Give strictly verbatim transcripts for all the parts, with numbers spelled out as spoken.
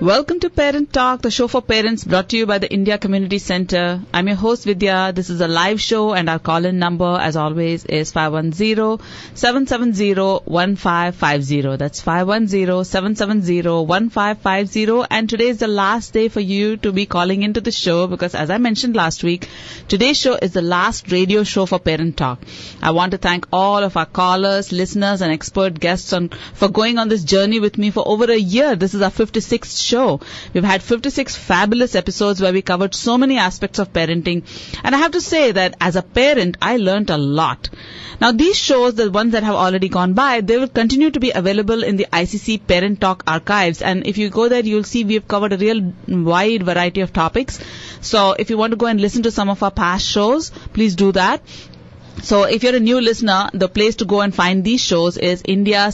Welcome to Parent Talk, the show for parents brought to you by the India Community Center. I'm your host Vidya. This is a live show and our call-in number, as always, is five one zero, seven seven zero, one five five zero. That's five one zero, seven seven zero, one five five zero. And today is the last day for you to be calling into the show because, as I mentioned last week, today's show is the last radio show for Parent Talk. I want to thank all of our callers, listeners, and expert guests on for going on this journey with me for over a year. This is our fifty-sixth show. We've had fifty-six fabulous episodes where we covered so many aspects of parenting. And I have to say that as a parent, I learned a lot. Now, these shows, the ones that have already gone by, they will continue to be available in the I C C Parent Talk archives. And if you go there, you'll see we've covered a real wide variety of topics. So if you want to go and listen to some of our past shows, please do that. So if you're a new listener, the place to go and find these shows is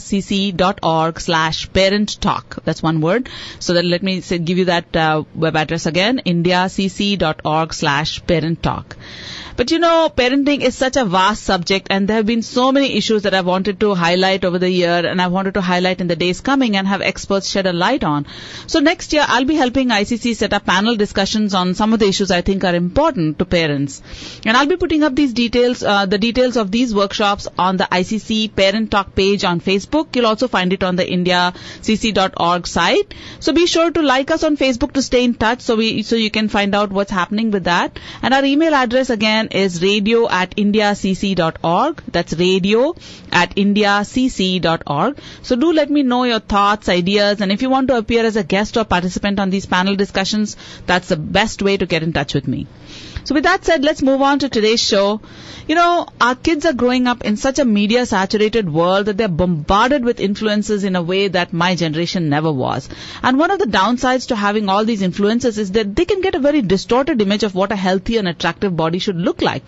indiacc.org slash parent talk. That's one word. So that let me say, give you that uh, web address again, indiacc.org slash parent talk. But you know, parenting is such a vast subject and there have been so many issues that I wanted to highlight over the year and I wanted to highlight in the days coming and have experts shed a light on. So next year, I'll be helping I C C set up panel discussions on some of the issues I think are important to parents. And I'll be putting up these details, uh, the details of these workshops on the I C C Parent Talk page on Facebook. You'll also find it on the india c c dot org site. So be sure to like us on Facebook to stay in touch so we, so you can find out what's happening with that. And our email address again is radio at indiacc dot org. That's radio at indiacc dot org. So do let me know your thoughts, ideas, and if you want to appear as a guest or participant on these panel discussions, that's the best way to get in touch with me. So with that said, let's move on to today's show. You know, our kids are growing up in such a media-saturated world that they're bombarded with influences in a way that my generation never was. And one of the downsides to having all these influences is that they can get a very distorted image of what a healthy and attractive body should look like.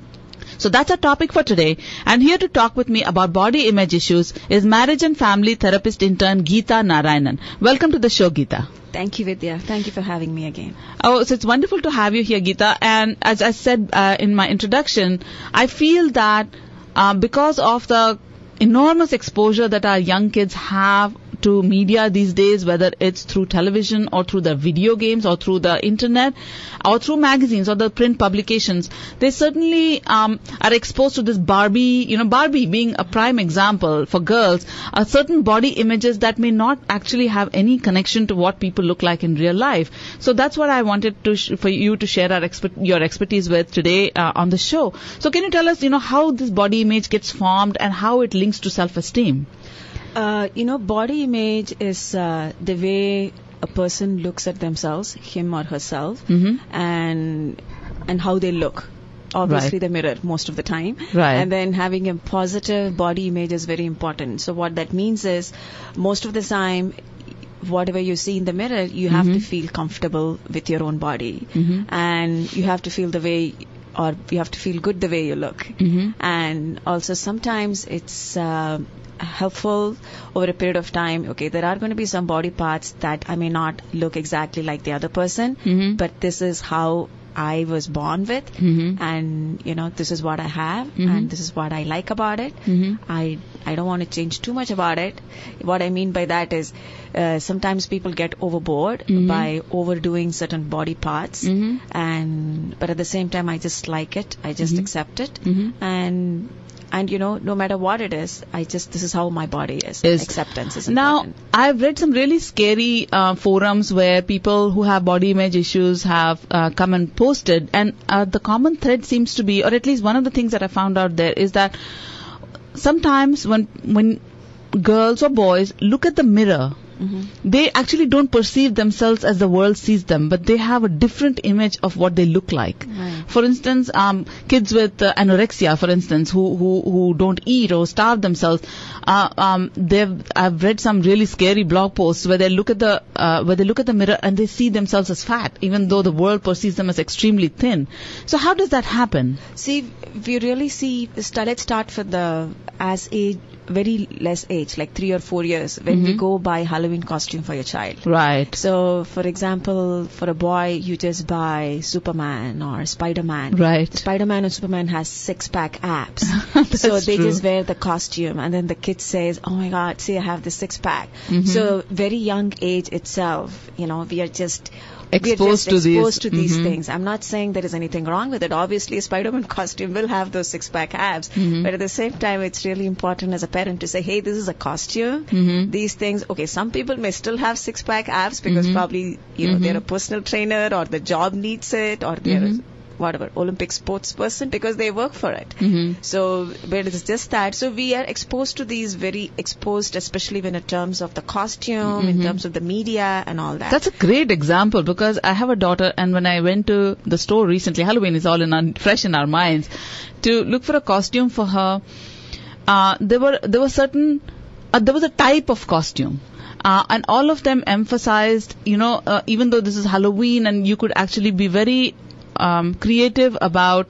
So that's our topic for today. And here to talk with me about body image issues is marriage and family therapist intern Geeta Narayanan. Welcome to the show, Geeta. Thank you, Vidya. Thank you for having me again. Oh, so it's wonderful to have you here, Geeta. And as I said uh, in my introduction, I feel that uh, because of the enormous exposure that our young kids have to media these days, whether it's through television or through the video games or through the internet or through magazines or the print publications, they certainly um, are exposed to this Barbie, you know, Barbie being a prime example for girls, are certain body images that may not actually have any connection to what people look like in real life. So that's what I wanted to sh- for you to share our expert- your expertise with today uh, on the show. So can you tell us, you know, how this body image gets formed and how it links to self-esteem? Uh, you know, body image is uh, the way a person looks at themselves, him or herself, mm-hmm. and and how they look. Obviously, right. the mirror most of the time. Right. And then having a positive body image is very important. So what that means is, most of the time, whatever you see in the mirror, you have mm-hmm. to feel comfortable with your own body. Mm-hmm. And you have to feel the way, or you have to feel good the way you look. Mm-hmm. And also sometimes it's uh, helpful over a period of time. Okay, there are going to be some body parts that I may not look exactly like the other person, mm-hmm. but this is how I was born with, mm-hmm. and you know, this is what I have, mm-hmm. and this is what I like about it. Mm-hmm. I I don't want to change too much about it. What I mean by that is, uh, sometimes people get overboard mm-hmm. by overdoing certain body parts, mm-hmm. and but at the same time, I just like it. I just mm-hmm. accept it, mm-hmm. and. And, you know, no matter what it is, I just, this is how my body is. is. Acceptance is now, important. I've read some really scary uh, forums where people who have body image issues have uh, come and posted. And uh, the common thread seems to be, or at least one of the things that I found out there is that sometimes when when girls or boys look at the mirror, mm-hmm. they actually don't perceive themselves as the world sees them, but they have a different image of what they look like. Right. For instance, um, kids with uh, anorexia, for instance, who, who, who don't eat or starve themselves, uh, um, they've, I've read some really scary blog posts where they look at the, uh, where they look at the mirror and they see themselves as fat, even though the world perceives them as extremely thin. So how does that happen? See, we really see, let's start for the, as age, very less age, like three or four years, when Mm-hmm. we go buy Halloween costume for your child. Right. So, for example, for a boy, you just buy Superman or Spider-Man. Right. Spider-Man or Superman has six-pack abs. That's so they true. just wear the costume, and then the kid says, "Oh my God, see, I have the six-pack." Mhm. So, very young age itself, you know, we are just Exposed we are just to these- exposed to these Mhm. things. I'm not saying there is anything wrong with it. Obviously, a Spider-Man costume will have those six-pack abs, Mhm. but at the same time, it's really important as a parent to say, "Hey, this is a costume." Mhm. These things, okay, some people may still have six-pack abs because Mhm. probably, you know, Mhm. they're a personal trainer or the job needs it or they're Mhm. a, whatever, Olympic sports person because they work for it. Mhm. So, but it's just that. So we are exposed to these very exposed, especially when in terms of the costume, in Mhm. terms of the media and all that. That's a great example because I have a daughter, and when I went to the store recently, Halloween is all in our, fresh in our minds, to look for a costume for her. Uh, there were there were certain uh, there was a type of costume. Uh, and all of them emphasized, you know, uh, even though this is Halloween and you could actually be very um, creative about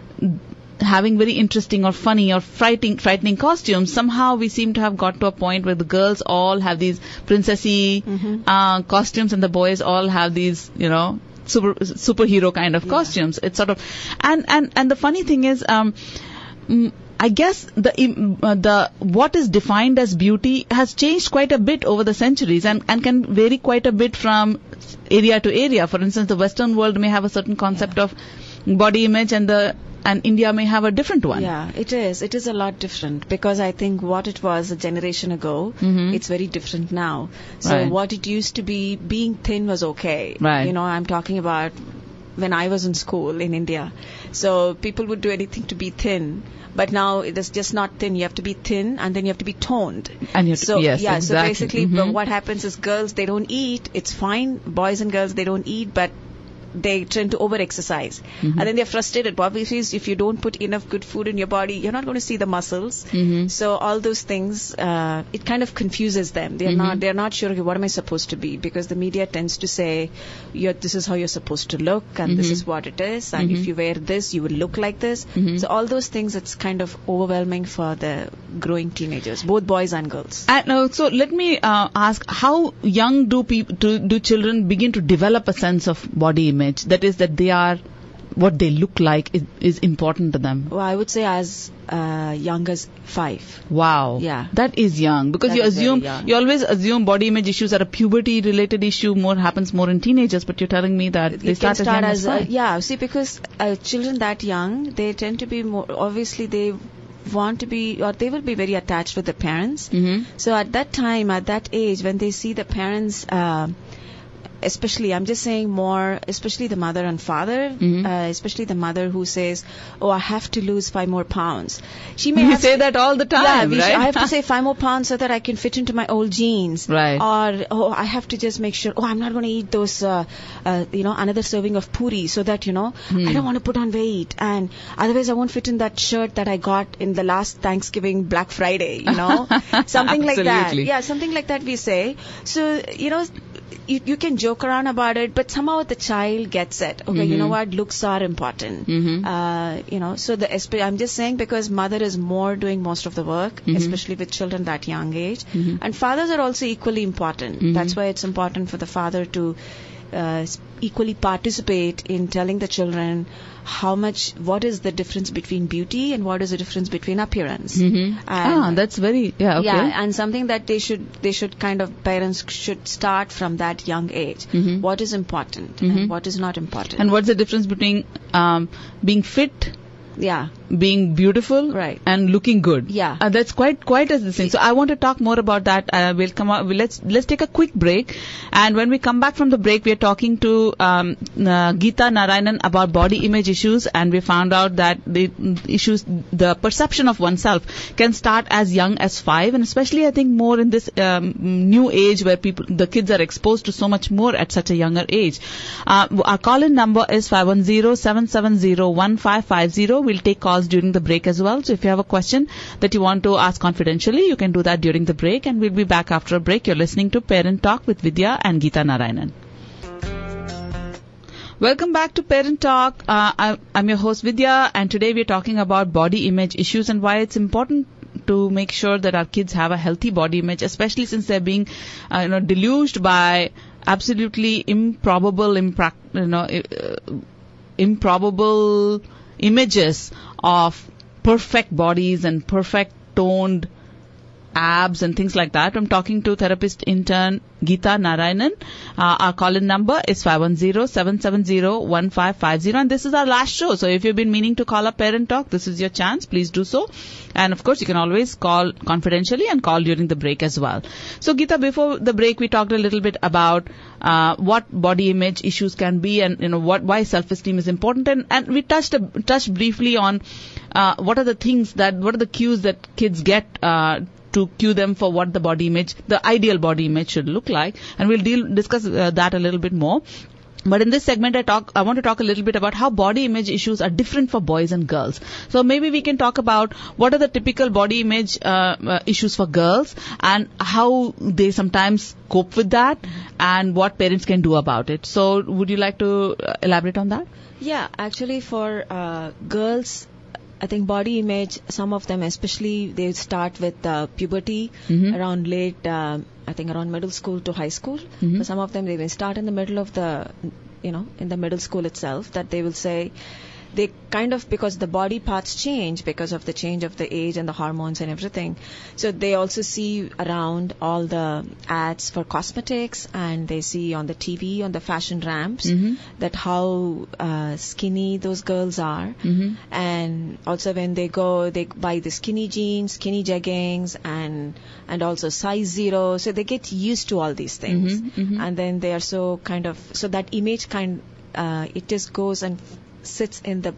having very interesting or funny or frightening, frightening costumes, somehow we seem to have got to a point where the girls all have these princessy Mhm. uh, costumes and the boys all have these, you know, super superhero kind of Yeah. costumes. It's sort of, and and and the funny thing is, um, mm, I guess the im- uh, the what is defined as beauty has changed quite a bit over the centuries and and can vary quite a bit from area to area. For instance, the Western world may have a certain concept Yeah. of body image, and the and India may have a different one. Yeah, it is. It is a lot different because I think what it was a generation ago, Mhm. it's very different now. So Right. what it used to be, being thin was okay. Right. You know, I'm talking about when I was in school in India. So people would do anything to be thin. But now it is just not thin. You have to be thin and then you have to be toned. And you have to- so yes, yeah, exactly. so basically Mhm. but what happens is girls, they don't eat. It's fine. Boys and girls, they don't eat, but they tend to over exercise. Mhm. And then they're frustrated. Obviously, if you don't put enough good food in your body, you're not going to see the muscles. Mhm. So all those things, uh, it kind of confuses them. They're Mhm. not, they're not sure, okay, what am I supposed to be? Because the media tends to say, you're, this is how you're supposed to look, and this Mhm. is what it is, and Mhm. if you wear this, you will look like this. Mhm. So all those things, it's kind of overwhelming for the growing teenagers, both boys and girls. And uh, so let me uh, ask, how young do people do, do children begin to develop a sense of body image? That is, that they are what they look like is, is important to them. Well, I would say as uh, young as five. Wow. Yeah. That is young because That you is very assume young. you always assume body image issues are a puberty related issue, more happens more in teenagers, but you're telling me that they It start, can start as young as, uh, five. yeah. See, because uh, children that young, they tend to be more. Obviously, they want to be, or they will be very attached with the parents. Mhm. So at that time, at that age, when they see the parents, uh, especially, I'm just saying more, especially the mother and father, Mhm. uh, especially the mother who says, "Oh, I have to lose five more pounds." She may You have say to- that all the time, yeah, we right? should- I have to say five more pounds so that I can fit into my old jeans. Right. Or, oh, I have to just make sure, oh, I'm not going to eat those, uh, uh, you know, another serving of puri so that, you know, Hmm. I don't want to put on weight. And otherwise I won't fit in that shirt that I got in the last Thanksgiving Black Friday, you know. Something like that. Absolutely. Yeah, something like that we say. So, you know, you, you can joke around about it, but somehow the child gets it. Okay, you Mhm. know what? Looks are important. Mhm. Uh, you know, so the esp- I'm just saying because mother is more doing most of the work, Mhm. especially with children that young age, Mhm. and fathers are also equally important. Mhm. That's why it's important for the father to uh, s- equally participate in telling the children how much, what is the difference between beauty and what is the difference between appearance. Mhm. And- Ah, that's very yeah okay. Yeah, and something that they should they should kind of parents should start from that young age. Mhm. What is important Mhm. and what is not important. And what's the difference between um, being fit, yeah, being beautiful, Right. and looking good? Yeah. uh, that's quite quite a thing. So I want to talk more about that. Uh, we'll come out. We'll, let's let's take a quick break, and when we come back from the break, we are talking to um, uh, Geeta Narayanan about body image issues, and we found out that the issues, the perception of oneself, can start as young as five, and especially I think more in this um, new age where people, the kids are exposed to so much more at such a younger age. Uh, our call-in number is five one zero, seven seven zero, one five five zero. We'll take calls during the break as well. So if you have a question that you want to ask confidentially, you can do that during the break, and we'll be back after a break. You're listening to Parent Talk with Vidya and Geeta Narayanan. Welcome back to Parent Talk. Uh, I, I'm your host Vidya, and today we're talking about body image issues and why it's important to make sure that our kids have a healthy body image, especially since they're being, uh, you know, deluged by absolutely improbable, imprac- you know, uh, improbable images of perfect bodies and perfect toned abs and things like that. I'm talking to therapist intern Geeta Narayanan. Uh, our call-in number is five one zero, seven seven zero, one five five zero, and this is our last show. So if you've been meaning to call up Parent Talk, this is your chance. Please do so. And of course, you can always call confidentially and call during the break as well. So Geeta, before the break, we talked a little bit about uh, what body image issues can be, and you know what why self-esteem is important, and, and we touched a, touched briefly on uh, what are the things that what are the cues that kids get uh, to cue them for what the body image, the ideal body image should look like, and we'll deal, discuss uh, that a little bit more. But in this segment, I talk, I want to talk a little bit about how body image issues are different for boys and girls. So maybe we can talk about what are the typical body image uh, uh, issues for girls and how they sometimes cope with that and what parents can do about it. So would you like to uh, elaborate on that? Yeah, actually for uh, girls, I think body image, some of them especially, they start with uh, puberty mm-hmm. around late, uh, I think around middle school to high school. Mm-hmm. For some of them, they may start in the middle of the, you know, in the middle school itself, that they will say, they kind of, because the body parts change because of the change of the age and the hormones and everything. So they also see around all the ads for cosmetics, and they see on the T V, on the fashion ramps, mm-hmm. that how uh, skinny those girls are. Mm-hmm. And also when they go, they buy the skinny jeans, skinny jeggings, and and also size zero. So they get used to all these things. Mm-hmm. Mm-hmm. And then they are so kind of, so that image kind, uh, it just goes and sits in the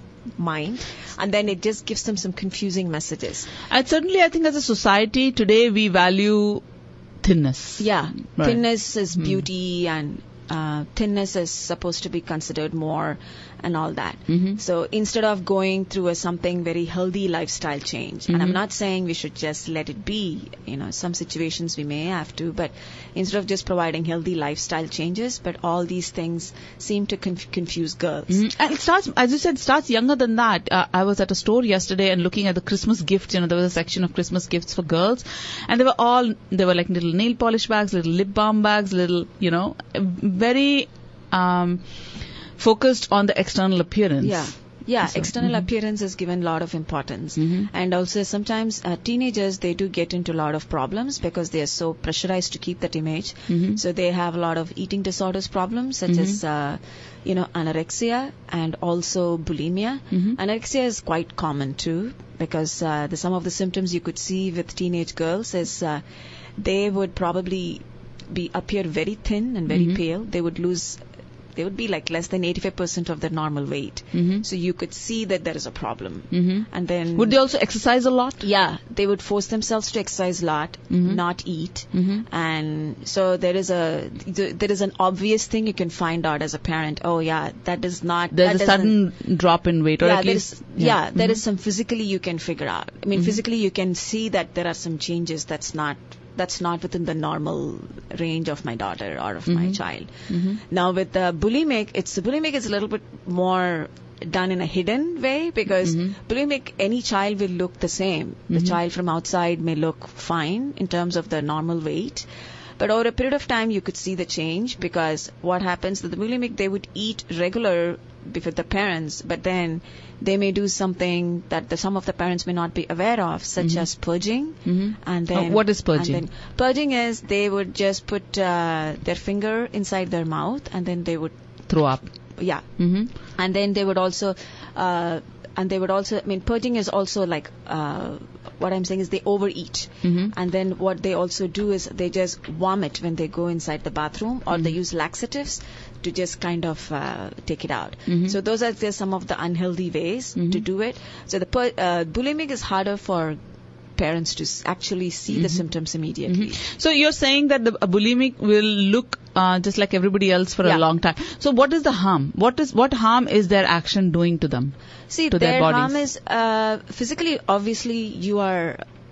mind, and then it just gives them some confusing messages. And certainly, I think as a society today, we value thinness. Yeah, right. Thinness is Hmm. beauty, and uh, thinness is supposed to be considered more and all that. Mm-hmm. So instead of going through a something very healthy lifestyle change, Mm-hmm. and I'm not saying we should just let it be, you know, some situations we may have to, but instead of just providing healthy lifestyle changes, but all these things seem to conf- confuse girls. Mm-hmm. And it starts, as you said, starts younger than that. Uh, I was at a store yesterday and looking at the Christmas gifts. You know, there was a section of Christmas gifts for girls, and they were all, they were like little nail polish bags, little lip balm bags, little, you know, very um, focused on the external appearance. Yeah. Yeah, So, external mhm. appearance is given a lot of importance. Mhm. And also sometimes uh, teenagers, they do get into a lot of problems because they are so pressurized to keep that image. Mhm. So they have a lot of eating disorders problems, such Mhm. as, uh, you know, anorexia and also bulimia. Mhm. Anorexia is quite common too, because uh, the, some of the symptoms you could see with teenage girls is uh, they would probably be appear very thin and very Mhm. pale. They would lose they would be like less than eighty-five percent of their normal weight. Mhm. So you could see that there is a problem. Mhm. And then... Would they also exercise a lot? Yeah, they would force themselves to exercise a lot, Mhm. not eat. Mhm. And so there is a there is an obvious thing you can find out as a parent. Oh yeah, that is not... There's that a sudden drop in weight, or yeah, at there least... is, yeah, there Mhm. is some physically you can figure out. I mean, Mhm. physically you can see that there are some changes that's not that's not within the normal range of my daughter or of my Mhm. child. Mhm. Now with the bulimic, it's the bulimic is a little bit more done in a hidden way, because Mhm. bulimic, any child will look the same. The Mhm. child from outside may look fine in terms of the normal weight. But over a period of time, you could see the change, because what happens that the bulimic, they would eat regular with the parents, but then they may do something that the, some of the parents may not be aware of, such Mhm. as purging. Mhm. And Uh, then what is purging? and then purging is they would just put uh, their finger inside their mouth, and then they would Throw up. yeah, Mhm. and then they would also uh, and they would also, I mean, purging is also like uh, what I'm saying is they overeat. Mhm. And then what they also do is they just vomit when they go inside the bathroom, or they Mhm. use laxatives to just kind of uh, take it out. Mhm. So those are just some of the unhealthy ways Mhm. to do it. So the per- uh, bulimic is harder for parents to s- actually see the Mhm. symptoms immediately. Mhm. So you're saying that the a bulimic will look uh, just like everybody else for Yeah. a long time. So what is the harm? What is what harm is their action doing to them? See, To their their bodies. harm is uh, physically, obviously, you are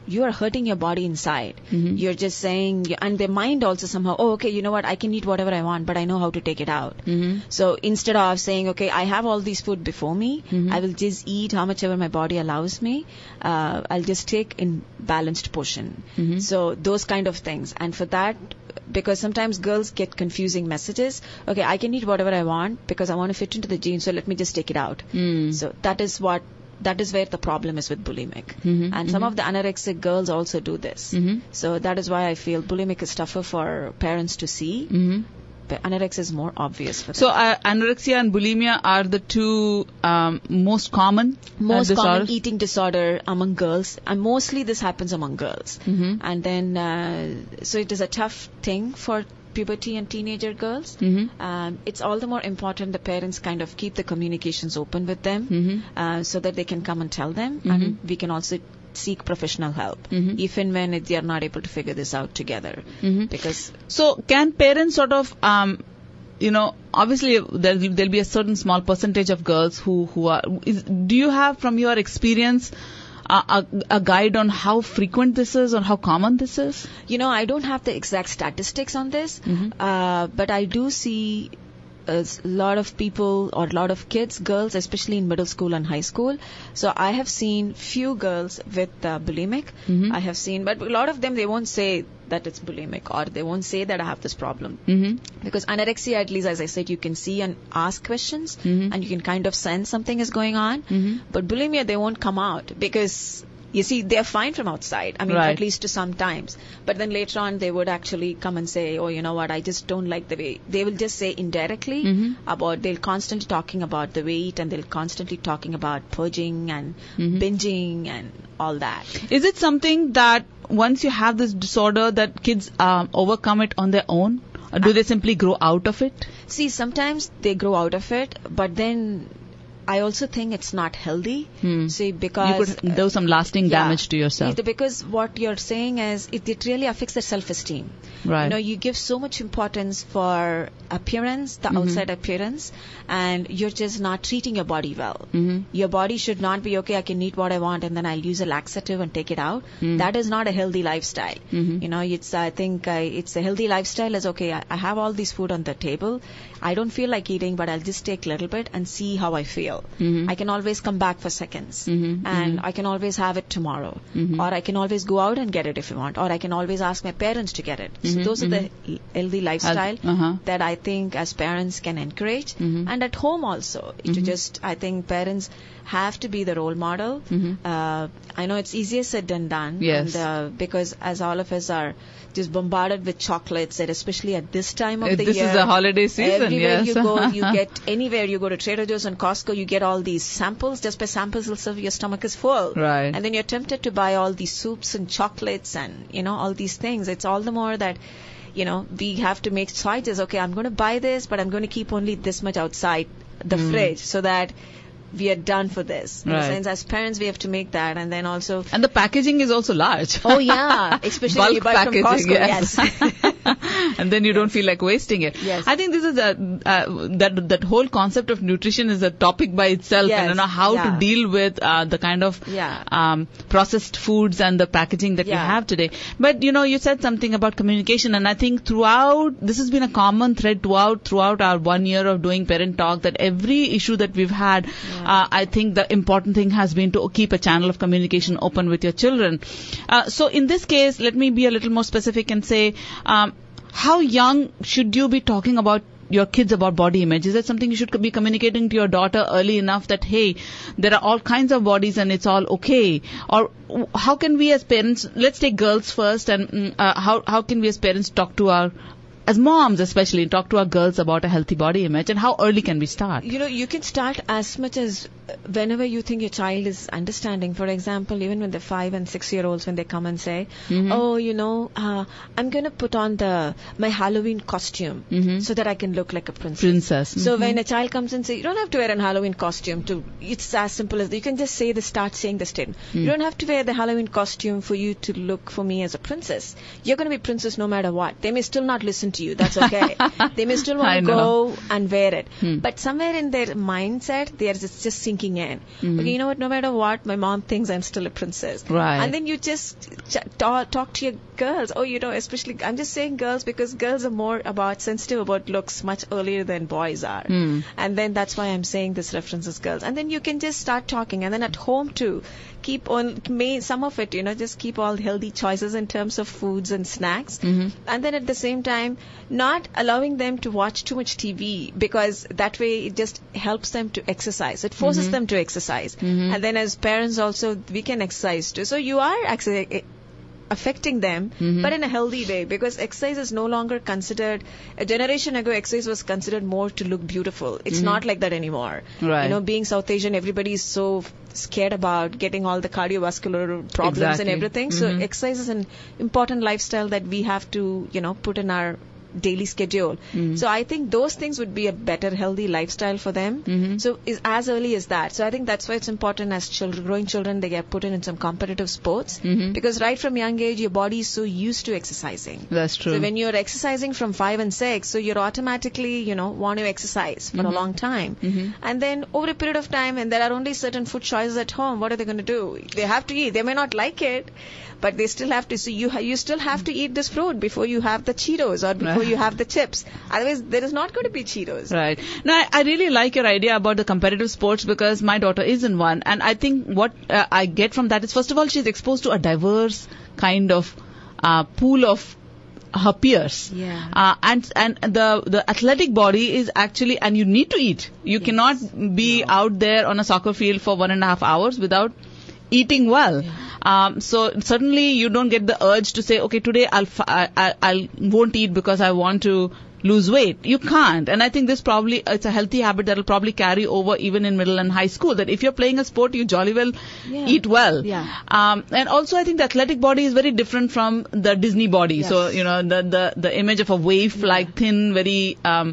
you are hurting your body inside. Mm-hmm. You're just saying, and their mind also somehow, oh, okay, you know what, I can eat whatever I want, but I know how to take it out. Mm-hmm. So instead of saying, okay, I have all these food before me, Mm-hmm. I will just eat how much ever my body allows me, uh, I'll just take in balanced portion. Mm-hmm. So those kind of things. And for that, because sometimes girls get confusing messages. Okay, I can eat whatever I want because I want to fit into the jeans, so let me just take it out. Mm. So that is what, that is where the problem is with bulimic. Mm-hmm. And some of the anorexic girls also do this. Mm-hmm. So that is why I feel bulimic is tougher for parents to see. Mm-hmm. But anorexia is more obvious for them. So uh, anorexia and bulimia are the two um, most common uh, most common disorders? eating disorder among girls, and mostly this happens among girls. Mm-hmm. And then, uh, so it is a tough thing for puberty and teenager girls. Mm-hmm. Um, it's all the more important the parents kind of keep the communications open with them, Mm-hmm. uh, so that they can come and tell them, Mm-hmm. and we can also seek professional help, Mm-hmm. if and when they are not able to figure this out together. Mm-hmm. Because So can parents sort of, um, you know, obviously there'll, there'll be a certain small percentage of girls who, who are, is, do you have from your experience a, a, a guide on how frequent this is or how common this is? You know, I don't have the exact statistics on this, Mhm. uh, but I do see a lot of people or a lot of kids, girls, especially in middle school and high school. So I have seen few girls with uh, bulimic. Mhm. I have seen, but a lot of them, they won't say that it's bulimic, or they won't say that I have this problem. Mm-hmm. Because anorexia, at least, as I said, you can see and ask questions, Mhm. and you can kind of sense something is going on. Mm-hmm. But bulimia, they won't come out because, you see, they're fine from outside. I mean, Right. at least to some times. But then later on, they would actually come and say, oh, you know what, I just don't like the way. They will just say indirectly Mhm. about, they'll constantly talking about the weight, and they'll constantly talking about purging and Mhm. binging and all that. Is it something that once you have this disorder that kids um, overcome it on their own? Or do they simply grow out of it? See, sometimes they grow out of it, but then I also think it's not healthy. Hmm. See, because You could do some lasting yeah. damage to yourself. It- because what you're saying is it, it really affects their self-esteem. Right. You know, you give so much importance for appearance, the Mhm. outside appearance, and you're just not treating your body well. Mhm. Your body should not be, okay, I can eat what I want and then I'll use a laxative and take it out. Mm. That is not a healthy lifestyle. Mhm. You know, it's, I think I, it's a healthy lifestyle is, okay, I, I have all this food on the table. I don't feel like eating, but I'll just take a little bit and see how I feel. Mhm. I can always come back for seconds. Mhm. And Mhm. I can always have it tomorrow. Mhm. Or I can always go out and get it if you want. Or I can always ask my parents to get it. Mhm, So those are the mhm. healthy lifestyle uh-huh. that I think as parents can encourage. Mhm. And at home also. To Mhm. just, I think parents have to be the role model. Mhm. Uh, I know it's easier said than done. Yes. And, uh, because as all of us are just bombarded with chocolates, and especially at this time of Uh, the this year. is the holiday season, Everywhere yes. you go, you get anywhere you go to Trader Joe's and Costco, you get all these samples. Just by samples, itself, your stomach is full. Right. And then you're tempted to buy all these soups and chocolates and, you know, all these things. It's all the more that, you know, we have to make choices. Okay, I'm going to buy this, but I'm going to keep only this much outside the Mm. fridge so that we are done for this. In a Right. sense, as parents, we have to make that. And then also, And the packaging is also large. oh yeah, especially when you Bulk buy from packaging, Costco. yes. Yes. And then you don't feel like wasting it. Yes. I think this is a, uh, that that whole concept of nutrition is a topic by itself, Yes. and you know how Yeah. to deal with uh, the kind of Yeah. um, processed foods and the packaging that we Yeah. have today. But you know, you said something about communication, and I think throughout this has been a common thread throughout throughout our one year of doing Parent Talk, that every issue that we've had, uh, I think the important thing has been to keep a channel of communication open with your children. Uh, so in this case, let me be a little more specific and say, um, how young should you be talking about your kids about body image? Is that something you should be communicating to your daughter early enough that, hey, there are all kinds of bodies and it's all okay? Or how can we as parents, let's take girls first, and uh, how, how can we as parents talk to our, as moms especially, talk to our girls about a healthy body image, and how early can we start? You know, you can start as much as whenever you think your child is understanding. For example, even when they're five and six year olds, when they come and say, Mhm. oh, you know, uh, I'm going to put on the my Halloween costume Mhm. so that I can look like a princess. Princess. So Mhm. when a child comes and say, you don't have to wear a Halloween costume to, it's as simple as, you can just say the, start saying the statement. Mm. You don't have to wear the Halloween costume for you to look for me as a princess. You're going to be princess no matter what. They may still not listen listen to you. That's okay. They may still want to go and wear it. Hmm. But somewhere in their mindset, they are just, just sinking in. Mm-hmm. Okay, you know what? No matter what, my mom thinks I'm still a princess. Right. And then you just ch- talk, talk to your girls. Oh, you know, especially, I'm just saying girls because girls are more about sensitive about looks much earlier than boys are. Hmm. And then that's why I'm saying this references girls. And then you can just start talking. And then at home too, keep on, may, some of it, you know, just keep all healthy choices in terms of foods and snacks. Mm-hmm. And then at the same time, not allowing them to watch too much T V because that way it just helps them to exercise. It forces Mm-hmm. them to exercise. Mm-hmm. And then as parents also, we can exercise too. So you are actually affecting them, mm-hmm. but in a healthy way, because exercise is no longer considered, a generation ago exercise was considered more to look beautiful. It's mm-hmm. not like that anymore. Right. You know, being South Asian, everybody is so scared about getting all the cardiovascular problems exactly. and everything. Mm-hmm. So exercise is an important lifestyle that we have to, you know, put in our daily schedule. Mm-hmm. So I think those things would be a better healthy lifestyle for them. Mm-hmm. So is as early as that. So I think that's why it's important as children, growing children, they get put in, in some competitive sports Mm-hmm. because right from young age your body is so used to exercising. That's true. So when you're exercising from five and six, so you're automatically, you know, want to exercise for Mm-hmm. a long time. Mm-hmm. And then over a period of time, and there are only certain food choices at home, what are they going to do? They have to eat. They may not like it, but they still have to. So you ha- you still have to eat this fruit before you have the Cheetos or before you have the chips. Otherwise, there is not going to be Cheetos. Right. Now, I, I really like your idea about the competitive sports because my daughter is in one. And I think what uh, I get from that is, first of all, she's exposed to a diverse kind of uh, pool of her peers. Yeah. Uh, and and the the athletic body is actually, and you need to eat. You Yes. cannot be No. out there on a soccer field for one and a half hours without eating well. Yeah. Um, so certainly you don't get the urge to say, okay, today I'll f- I, I, I'll won't eat because I want to lose weight. You can't. And I think this probably, it's a healthy habit that will probably carry over even in middle and high school, that if you're playing a sport, you jolly well Yeah. eat well. Yeah. Um, and also I think the athletic body is very different from the Disney body. Yes. So, you know, the, the, the image of a waif-like, Yeah. thin, very, um,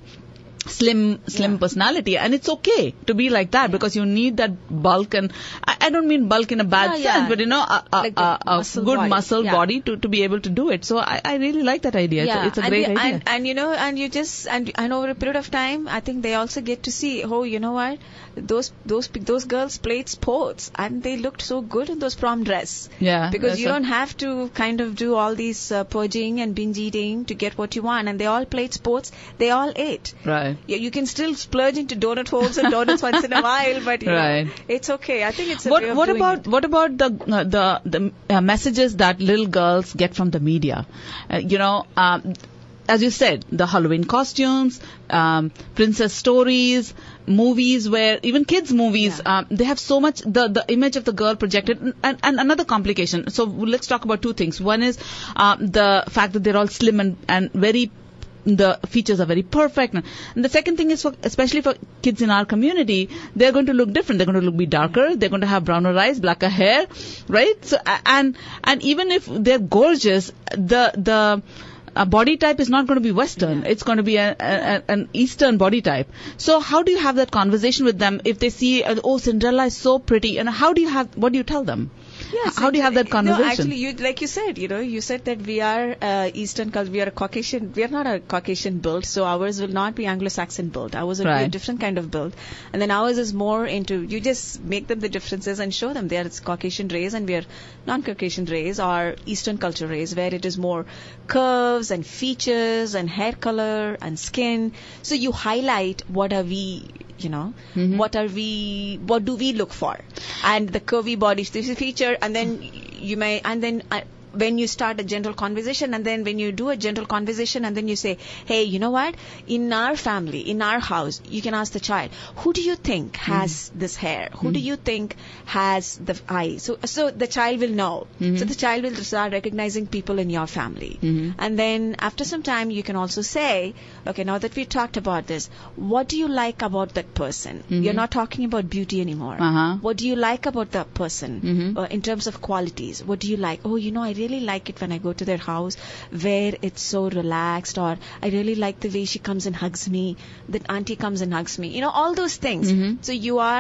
slim slim Yeah. personality, and it's okay to be like that because you need that bulk, and I, I don't mean bulk in a bad Yeah, sense, yeah. but you know a, a, Like the a, a muscle good body. muscle Yeah. body to, to be able to do it. So I, I really like that idea. It's, a, it's a and great the- idea. And, and you know, and you just and and over a period of time, I think they also get to see, oh, you know what, those those those girls played sports and they looked so good in those prom dress. Yeah, Because that's you a- don't have to kind of do all these uh, purging and binge eating to get what you want. And they all played sports. They all ate. Right. Yeah, you can still splurge into donut holes and donuts once in a while, but you Right. know, it's okay. I think it's a What way of what doing about it. what about the uh, the the uh, messages that little girls get from the media? Uh, you know, um, as you said, the Halloween costumes, um, princess stories, movies where even kids' movies, Yeah. um, they have so much the the image of the girl projected, and, and another complication. So let's talk about two things. One is um, the fact that they're all slim and and very. The features are very perfect. And the second thing is, for, especially for kids in our community, they're going to look different. They're going to look be darker. They're going to have browner eyes, blacker hair, right? So and and even if they're gorgeous, the the uh, body type is not going to be Western. Yeah. It's going to be a, a, an Eastern body type. So how do you have that conversation with them if they see, uh, oh, Cinderella is so pretty, and how do you have? What do you tell them? Yes, How do you have that No, conversation? actually, you like you said, you know, you said that we are uh, Eastern culture. We are a Caucasian. We are not a Caucasian build, so ours will not be Anglo-Saxon build. Ours will be a Right. different kind of build, and then ours is more into. You just make them the differences and show them they are Caucasian race, and we are non-Caucasian race or Eastern culture race, where it is more curves and features and hair color and skin. So you highlight what are we. You know, Mhm. what are we, what do we look for? And the curvy body, this is a feature, and then you may, and then uh, when you start a general conversation, and then when you do a general conversation, and then you say, hey, you know what, in our family, in our house, you can ask the child, who do you think has mm. this hair? Who mm. do you think has the eye? So, so the child will know. Mm-hmm. So the child will start recognizing people in your family. Mm-hmm. And then after some time, you can also say, okay, now that we've talked about this, what do you like about that person? Mm-hmm. You're not talking about beauty anymore. Uh-huh. What do you like about that person Mm-hmm. uh, in terms of qualities? What do you like? Oh, you know, I really like it when I go to their house where it's so relaxed, or I really like the way she comes and hugs me, that auntie comes and hugs me. You know, all those things. Mm-hmm. So you are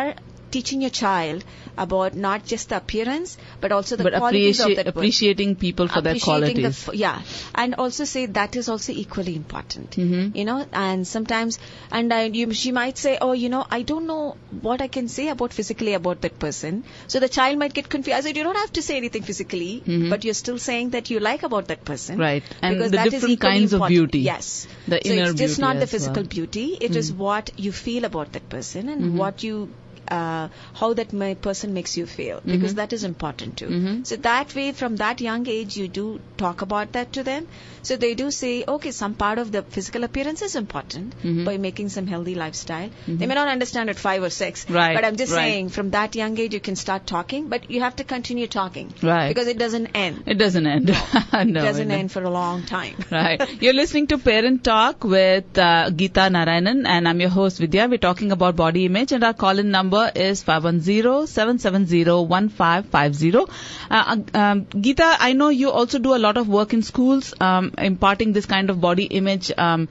teaching your child about not just the appearance, but also the but qualities appreci- of that appreciating people for their appreciating qualities. The, yeah, and also say that is also equally important. Mm-hmm. You know, and sometimes, and I, you, she might say, oh, you know, I don't know what I can say about physically about that person. So the child might get confused. I said, you don't have to say anything physically, mm-hmm. but you're still saying that you like about that person. Right, and because the that different is kinds important. of beauty. Yes. The so inner it's just beauty not the as physical well. beauty. It mm. is what you feel about that person and mm-hmm. what you Uh, how that my person makes you feel, because mm-hmm. that is important too. Mm-hmm. So that way, from that young age, you do talk about that to them. So they do say, okay, some part of the physical appearance is important mm-hmm. by making some healthy lifestyle. Mm-hmm. They may not understand at five or six, right. but I'm just right. saying, from that young age, you can start talking, but you have to continue talking, right? Because it doesn't end. It doesn't end. No, no it doesn't it end for a long time. Right. You're listening to Parent Talk with uh, Geeta Narayanan, and I'm your host Vidya. We're talking about body image, and our call-in number is five one zero, seven seven zero, one five five zero. Uh, um, Geeta, I know you also do a lot of work in schools, um, imparting this kind of body image, um,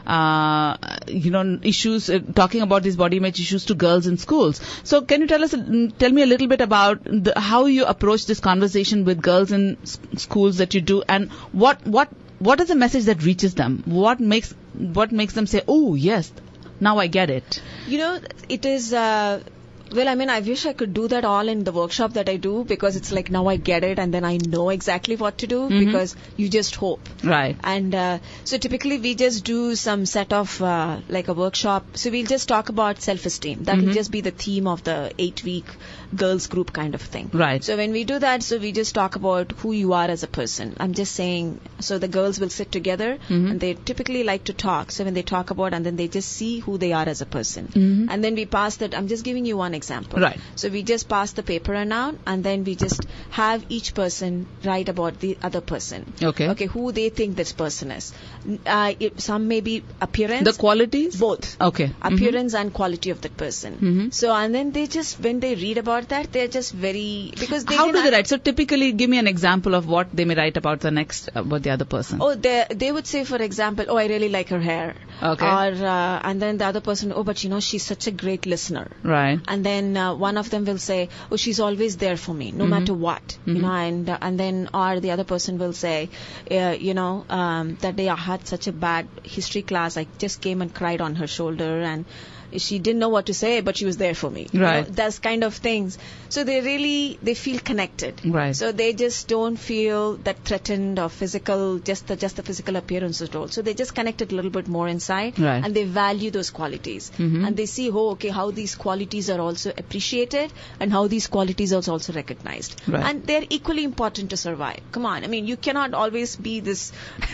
uh, you know, issues, uh, talking about these body image issues to girls in schools. So, can you tell us, tell me a little bit about the, how you approach this conversation with girls in s- schools that you do, and what what what is the message that reaches them? What makes what makes them say, "Oh, yes, now I get it"? You know, it is. Uh, Well, I mean, I wish I could do that all in the workshop that I do, because it's like now I get it and then I know exactly what to do, mm-hmm. because you just hope. Right. And uh, so typically we just do some set of uh, like a workshop. So we'll just talk about self-esteem. That mm-hmm. will just be the theme of the eight-week girls group kind of thing. Right. So when we do that, so we just talk about who you are as a person. I'm just saying, so the girls will sit together mm-hmm. and they typically like to talk. So when they talk about, and then they just see who they are as a person. Mm-hmm. And then we pass that. I'm just giving you one example. Right. So we just pass the paper around, and then we just have each person write about the other person. Okay. Okay, who they think this person is. Uh, it, some may be appearance. The qualities? Both. Okay. Appearance mm-hmm. and quality of that person. Mm-hmm. So, and then they just, when they read about that, they're just very, because they How can do they write? So typically, give me an example of what they may write about the next, about the other person. Oh, they they would say, for example, oh, I really like her hair. Okay. Or, uh, and then the other person, oh, but you know, she's such a great listener. Right. And then uh, one of them will say, oh, she's always there for me, no mm-hmm. matter what. Mm-hmm. You know, and uh, and then, or the other person will say, uh, you know, um, that day I had such a bad history class, I just came and cried on her shoulder, and she didn't know what to say, but she was there for me. Right. You know, those kind of things. So they really, they feel connected. Right. So they just don't feel that threatened or physical, just the, just the physical appearance at all. So they just connect it a little bit more inside. Right. And they value those qualities. Mm-hmm. And they see, oh, okay, how these qualities are also appreciated and how these qualities are also recognized. Right. And they're equally important to survive. Come on. I mean, you cannot always be this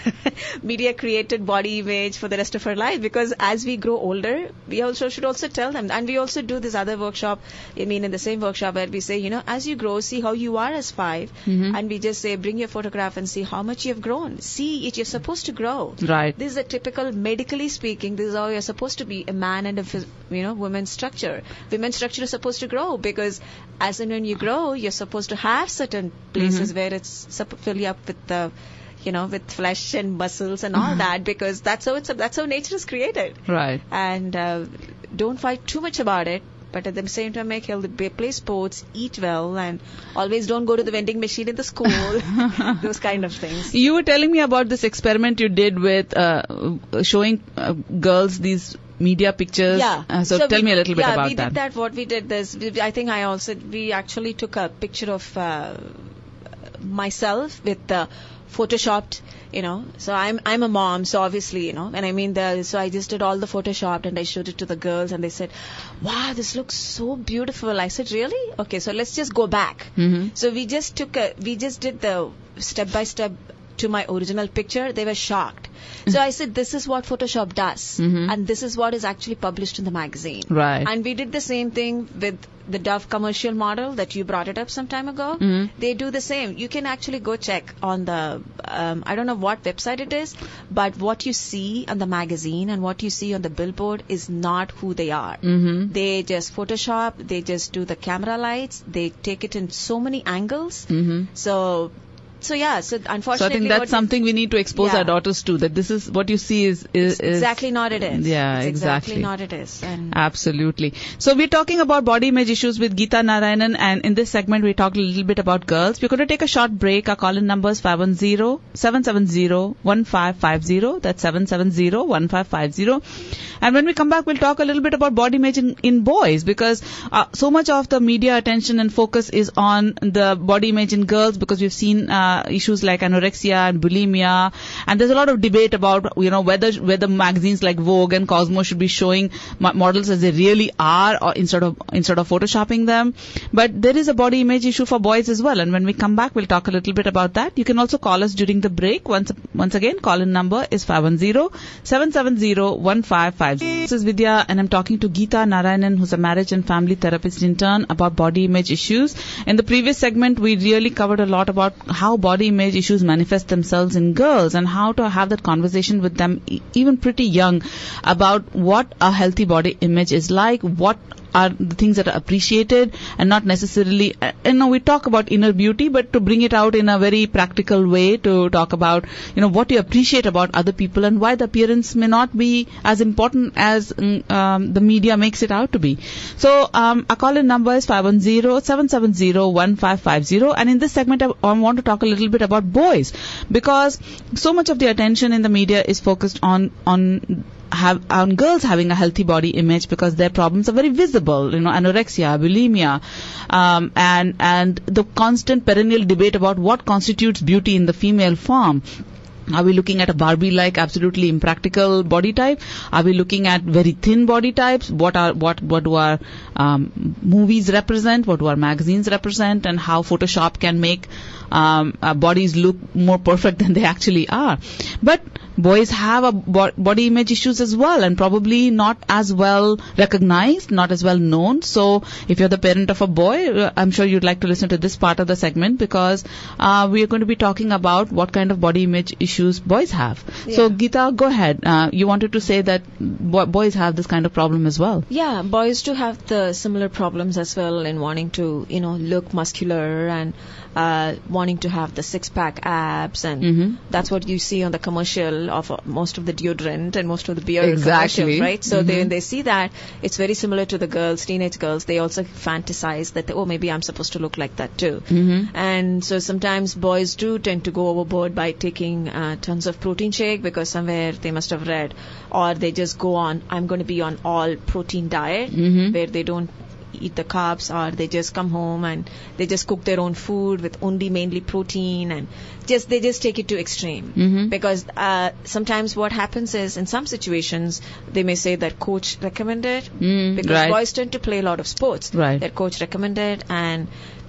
media created body image for the rest of our life, because as we grow older, we also should also tell them. And we also do this other workshop, I mean, in the same workshop where we say, you know, as you grow, see how you are as five. Mm-hmm. And we just say, bring your photograph and see how much you have grown. See it, you're supposed to grow. Right. This is a typical, medically speaking, this is how you're supposed to be, a man and a, phys- you know, women's structure. Women's structure is supposed to grow, because as and when you grow, you're supposed to have certain places mm-hmm. where it's supp- fill you up with the, you know, with flesh and muscles and all that, because that's how it's, that's how nature is created. Right. And uh, don't fight too much about it, but at the same time make healthy, play sports, eat well, and always don't go to the vending machine in the school. Those kind of things. You were telling me about this experiment you did with uh, showing uh, girls these media pictures. Yeah. Uh, so, so tell we, me a little bit yeah, about we that. did that. What we did is, we, I think I also, we actually took a picture of uh, myself with the uh, photoshopped, you know. So I'm I'm a mom, so obviously, you know, and I mean the so I just did all the photoshopped and I showed it to the girls and they said, "Wow, this looks so beautiful." I said, "Really? Okay, so let's just go back." Mm-hmm. So we just took a we just did the step by step to my original picture. They were shocked. So I said, this is what Photoshop does. Mm-hmm. And this is what is actually published in the magazine. Right. And we did the same thing with the Dove commercial model that you brought it up some time ago. Mm-hmm. They do the same. You can actually go check on the, um, I don't know what website it is, but what you see on the magazine and what you see on the billboard is not who they are. Mm-hmm. They just Photoshop, they just do the camera lights, they take it in so many angles. Mm-hmm. So So yeah, so unfortunately, so I think that's something we need to expose yeah. our daughters to. That this is what you see is is, is exactly not it is. Yeah, it's exactly. exactly not it is. And absolutely. So we're talking about body image issues with Geeta Narayanan, and in this segment we talked a little bit about girls. We're going to take a short break. Our call-in number is five one zero, seven seven zero, one five five zero. That's seven seven zero, one five five zero. And when we come back, we'll talk a little bit about body image in, in boys, because uh, so much of the media attention and focus is on the body image in girls, because we've seen uh, issues like anorexia and bulimia, and there's a lot of debate about, you know, whether whether magazines like Vogue and Cosmo should be showing mo- models as they really are, or instead of instead of photoshopping them. But there is a body image issue for boys as well, and when we come back, we'll talk a little bit about that. You can also call us during the break. Once once again, call-in number is five one zero, seven seven zero, one five five zero. This is Vidya, and I'm talking to Geeta Narayanan, who's a marriage and family therapist intern, about body image issues. In the previous segment, we really covered a lot about how body image issues manifest themselves in girls, and how to have that conversation with them e- even pretty young about what a healthy body image is like, what are the things that are appreciated and not necessarily, uh, you know, we talk about inner beauty, but to bring it out in a very practical way, to talk about, you know, what you appreciate about other people and why the appearance may not be as important as um, the media makes it out to be. So, um, our call-in number is five one zero, seven seven zero, one five five zero, and in this segment I, I want to talk a little bit about boys, because so much of the attention in the media is focused on, on have on girls having a healthy body image, because their problems are very visible, you know, anorexia, bulimia, um, and and the constant perennial debate about what constitutes beauty in the female form. Are we looking at a Barbie-like, absolutely impractical body type? Are we looking at very thin body types? What are what what do our um, movies represent? What do our magazines represent? And how Photoshop can make um, our bodies look more perfect than they actually are? But boys have a bo- body image issues as well, and probably not as well recognized, not as well known. So if you're the parent of a boy, uh, I'm sure you'd like to listen to this part of the segment, because uh, we are going to be talking about what kind of body image issues boys have. Yeah. So Geeta, go ahead. Uh, you wanted to say that bo- boys have this kind of problem as well. Yeah, boys do have the similar problems as well in wanting to, you know, look muscular and uh, wanting to have the six-pack abs, and mm-hmm. that's what you see on the commercial of uh, most of the deodorant and most of the beer exactly. commercials, right? So mm-hmm. they, when they see that, it's very similar to the girls, teenage girls. They also fantasize that, they, oh, maybe I'm supposed to look like that too. Mm-hmm. And so sometimes boys do tend to go overboard by taking uh, tons of protein shake, because somewhere they must have read, or they just go on, I'm going to be on all protein diet, mm-hmm. where they don't eat the carbs, or they just come home and they just cook their own food with only mainly protein, and just they just take it to extreme. Mm-hmm. Because uh, sometimes what happens is, in some situations they may say that coach recommended, mm, because right. boys tend to play a lot of sports, right. that coach recommended, and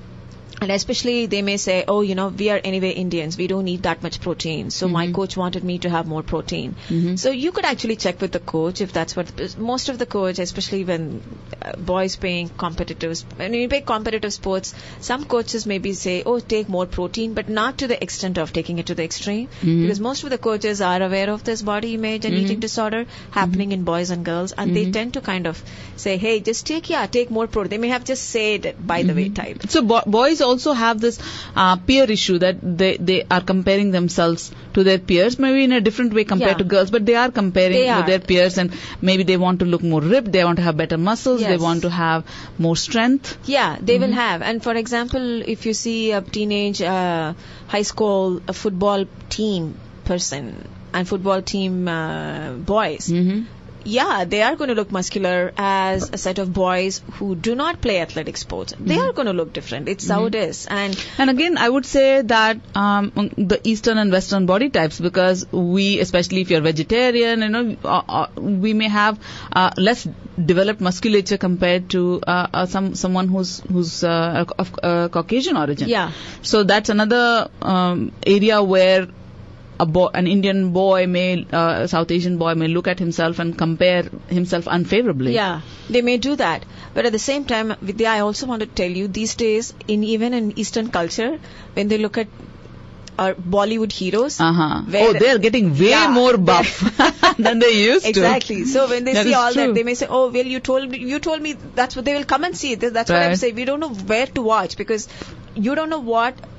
And especially they may say, oh, you know, we are anyway Indians. We don't eat that much protein. So mm-hmm. my coach wanted me to have more protein. Mm-hmm. So you could actually check with the coach if that's what, most of the coach, especially when uh, boys playing competitive, when you play competitive sports, some coaches maybe say, oh, take more protein, but not to the extent of taking it to the extreme. Mm-hmm. Because most of the coaches are aware of this body image and mm-hmm. eating disorder happening mm-hmm. in boys and girls. And mm-hmm. they tend to kind of say, hey, just take, yeah, take more protein. They may have just said it by mm-hmm. the way type. So bo- boys also have this uh, peer issue that they, they are comparing themselves to their peers, maybe in a different way compared yeah. to girls, but they are comparing they with are. their peers, and maybe they want to look more ripped, they want to have better muscles, yes. they want to have more strength. Yeah, they mm-hmm. will have. And for example, if you see a teenage uh, high school a football team person and football team uh, boys, mm-hmm. yeah, they are going to look muscular as a set of boys who do not play athletic sports. Mm-hmm. They are going to look different. It's mm-hmm. how it is. And and again, I would say that um, the Eastern and Western body types, because we, especially if you're vegetarian, you know, uh, uh, we may have uh, less developed musculature compared to uh, uh, some someone who's who's uh, of uh, Caucasian origin. Yeah. So that's another um, area where A boy, an Indian boy may, uh, a South Asian boy may look at himself and compare himself unfavorably. Yeah, they may do that. But at the same time, Vidya, I also want to tell you, these days, in even in Eastern culture, when they look at our Bollywood heroes, uh-huh. oh, they're getting way yeah, more buff than they used exactly. to. Exactly. So when they that see all true. that, they may say, "Oh, well, you told me, you told me." That's what they will come and see. That's right. what I'm saying. We don't know where to watch, because you don't know what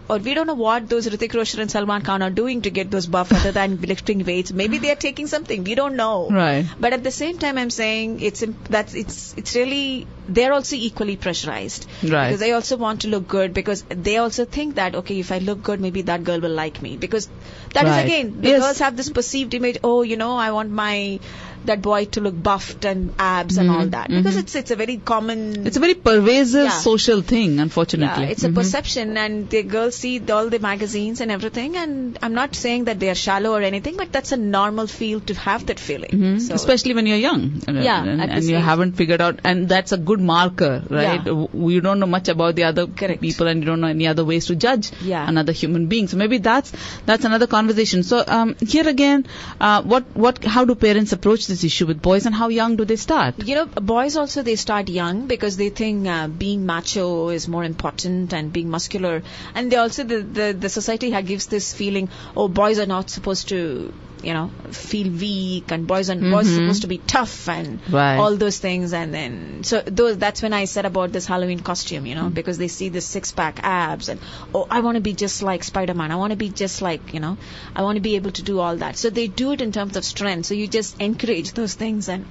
or we don't know what those Hrithik Roshan and Salman Khan are doing to get those buff other than lifting weights. Maybe they are taking something. We don't know. Right. But at the same time, I'm saying it's that's it's it's really they're also equally pressurized. Right. Because they also want to look good, because they also think that, okay, if I look good, maybe that girl will like me. Because that right. is again, the yes. girls have this perceived image. Oh, you know, I want my that boy to look buffed and abs and mm-hmm. all that, because mm-hmm. it's it's a very common. It's a very pervasive yeah. social thing, unfortunately. Yeah, it's mm-hmm. a perception, and the girls see all the magazines and everything. And I'm not saying that they are shallow or anything, but that's a normal feel to have that feeling. Mm-hmm. So especially when you're young, yeah, and, at and this you age. haven't figured out, and that's a good marker, right? Yeah. You don't know much about the other Correct. people, and you don't know any other ways to judge yeah. another human being. So maybe that's that's another conversation. So um, here again, uh, what what how do parents approach this issue with boys, and how young do they start? You know, boys also, they start young because they think uh, being macho is more important and being muscular. And they also, the, the, the society ha- gives this feeling, oh, boys are not supposed to, you know, feel weak, and boys are, Mm-hmm. boys are supposed to be tough and right. all those things. And then, so those, that's when I said about this Halloween costume, you know, Mm-hmm. because they see this six-pack abs and, oh, I want to be just like Spider-Man. I want to be just like, you know, I want to be able to do all that. So they do it in terms of strength. So you just encourage those things and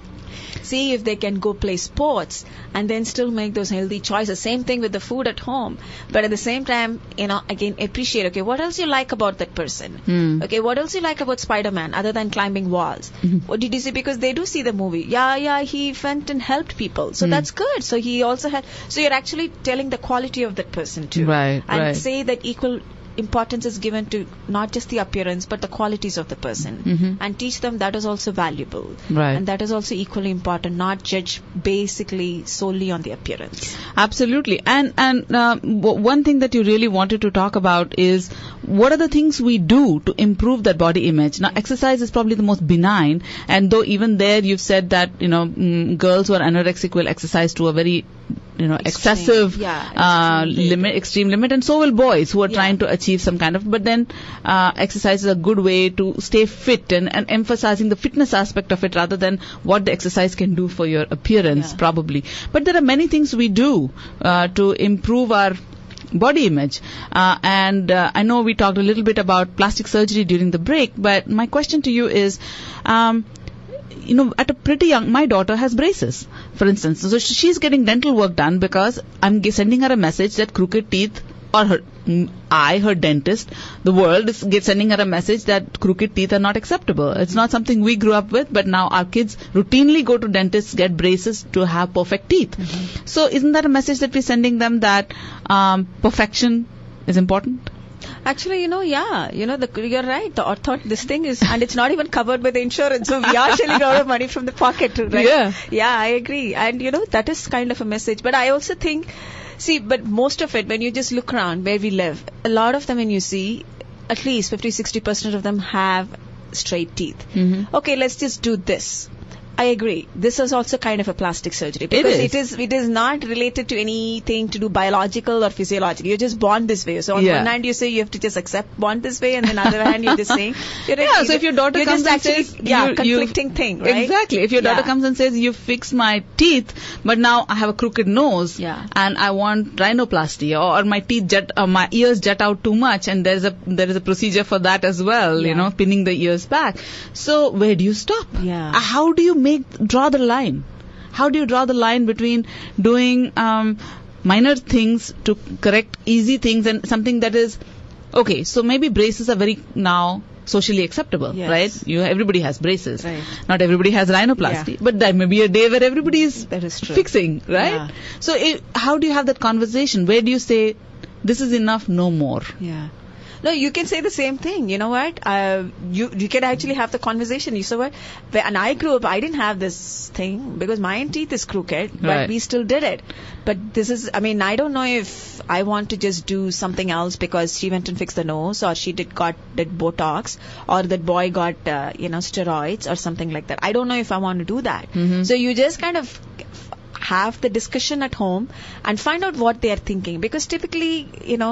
see if they can go play sports and then still make those healthy choices. Same thing with the food at home. But at the same time, you know, again, appreciate, okay, what else you like about that person? Mm. Okay, what else you like about Spider-Man other than climbing walls? Mm-hmm. What did you see? Because they do see the movie. Yeah, yeah, he went and helped people. So Mm. that's good. So he also had, so you're actually telling the quality of that person too. Right, and right. say that equal importance is given to not just the appearance but the qualities of the person, mm-hmm. and teach them that is also valuable, right. and that is also equally important, not judge basically solely on the appearance. Absolutely. And and uh, w- one thing that you really wanted to talk about is what are the things we do to improve that body image. Now, exercise is probably the most benign, and though even there you've said that, you know, mm, girls who are anorexic will exercise to a very, you know, Extreme. excessive Yeah, uh, extreme limit, extreme limit, and so will boys who are Yeah. trying to achieve some kind of, but then uh, exercise is a good way to stay fit, and, and emphasizing the fitness aspect of it rather than what the exercise can do for your appearance, Yeah. probably. But there are many things we do uh, to improve our body image, uh, and uh, I know we talked a little bit about plastic surgery during the break, but my question to you is, um, you know, at a pretty young, my daughter has braces, for instance. So she's getting dental work done because I'm g- sending her a message that crooked teeth, or her, mm, I, her dentist, the world is get sending her a message that crooked teeth are not acceptable. It's not something we grew up with, but now our kids routinely go to dentists, get braces to have perfect teeth. Mm-hmm. So isn't that a message that we're sending them, that um, perfection is important? Actually, you know, yeah, you know, the, you're right. The ortho, this thing is, and it's not even covered by the insurance, so we are shelling out of money from the pocket, right? Yeah. Yeah, I agree. And, you know, that is kind of a message. But I also think, see, but most of it, when you just look around where we live, a lot of them, when you see, at least fifty to sixty percent of them have straight teeth. Mm-hmm. Okay, let's just do this. I agree. This is also kind of a plastic surgery, because is. it is it is not related to anything to do biological or physiological. You're just born this way. So on Yeah. one hand you say you have to just accept born this way, and then on the other hand you're just saying you're Yeah, so if your daughter you're comes just and actually, says, yeah, you- you- conflicting thing, right? Exactly. If your daughter Yeah. comes and says, you fixed my teeth, but now I have a crooked nose, Yeah. and I want rhinoplasty, or, or my teeth jet, uh, my ears jet out too much, and there's a there is a procedure for that as well, you Yeah. know, pinning the ears back. So where do you stop? Yeah. Uh, How do you make draw the line? How do you draw the line between doing um, minor things to correct easy things and something that is okay? So maybe braces are very now socially acceptable, Yes. right? You everybody has braces. Right. Not everybody has rhinoplasty, Yeah. but there may be a day where everybody is That is true. fixing, right? Yeah. So it, how do you have that conversation? Where do you say this is enough, no more? Yeah. No, you can say the same thing. You know what? Uh, you you can actually have the conversation. You saw what? When I grew up, I didn't have this thing because my teeth is crooked, but Right. we still did it. But this is, I mean, I don't know if I want to just do something else because she went and fixed the nose, or she did got did Botox, or that boy got uh, you know steroids or something like that. I don't know if I want to do that. Mhm. So you just kind of have the discussion at home and find out what they are thinking, because typically, you know,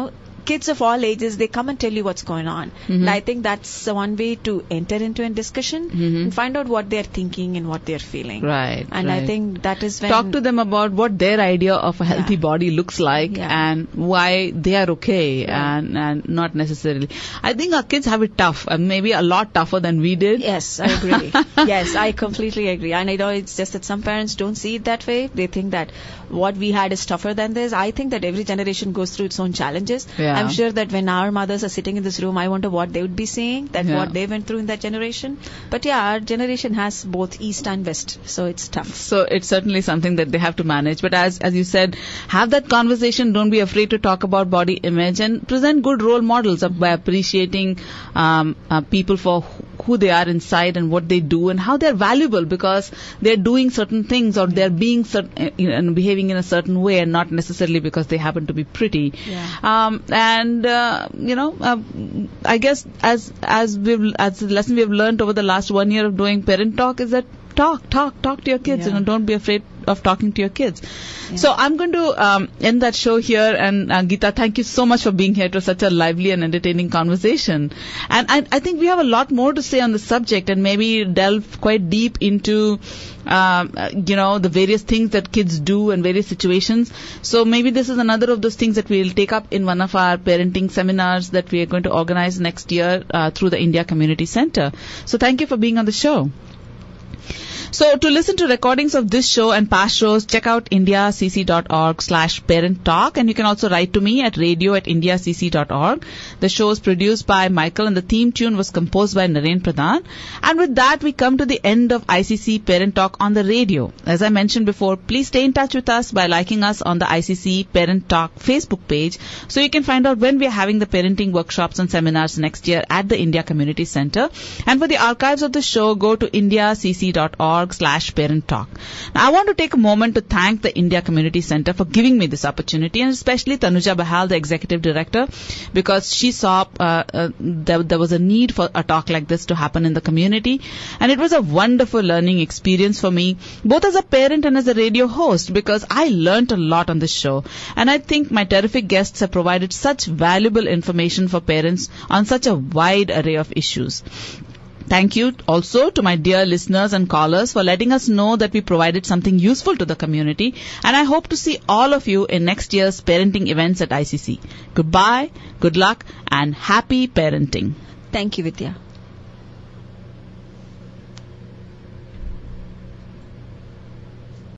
kids of all ages, they come and tell you what's going on. Mm-hmm. And I think that's one way to enter into a discussion mm-hmm. and find out what they're thinking and what they're feeling. Right. And right. I think that is when... Talk to them about what their idea of a healthy yeah. body looks like yeah. and why they are okay yeah. and, and not necessarily. I think our kids have it tough, and maybe a lot tougher than we did. Yes, I agree. Yes, I completely agree. And I know it's just that some parents don't see it that way. They think that what we had is tougher than this. I think that every generation goes through its own challenges. Yeah. I'm sure that when our mothers are sitting in this room, I wonder what they would be saying, that yeah. what they went through in that generation. But yeah, our generation has both East and West, so it's tough. So it's certainly something that they have to manage. But as as you said, have that conversation. Don't be afraid to talk about body image and present good role models of, by appreciating um, uh, people for who they are inside and what they do and how they're valuable because they're doing certain things or they're being certain, you know, and behaving in a certain way and not necessarily because they happen to be pretty. Yeah. Um, and uh, you know, uh, I guess as as we've as the lesson we've learned over the last one year of doing Parent Talk is that talk, talk, talk to your kids. Yeah. You know, don't be afraid of talking to your kids. Yeah. So I'm going to um, end that show here. And uh, Geeta, thank you so much for being here. It was such a lively and entertaining conversation. And I, I think we have a lot more to say on the subject and maybe delve quite deep into, um, uh, you know, the various things that kids do and various situations. So maybe this is another of those things that we'll take up in one of our parenting seminars that we are going to organize next year uh, through the India Community Center. So thank you for being on the show. So to listen to recordings of this show and past shows, check out indiacc.org slash parent talk, and you can also write to me at radio at indiacc dot org. The show is produced by Michael and the theme tune was composed by Naren Pradhan. And with that, we come to the end of I C C Parent Talk on the radio. As I mentioned before, please stay in touch with us by liking us on the I C C Parent Talk Facebook page so you can find out when we are having the parenting workshops and seminars next year at the India Community Center. And for the archives of the show, go to indiacc dot org slash parent talk. Now, I want to take a moment to thank the India Community Center for giving me this opportunity, and especially Tanuja Bahal, the executive director, because she saw uh, uh, there, there was a need for a talk like this to happen in the community, and it was a wonderful learning experience for me, both as a parent and as a radio host, because I learnt a lot on this show, and I think my terrific guests have provided such valuable information for parents on such a wide array of issues. Thank you also to my dear listeners and callers for letting us know that we provided something useful to the community, and I hope to see all of you in next year's parenting events at I C C. Goodbye, good luck, and happy parenting. Thank you, Vidya.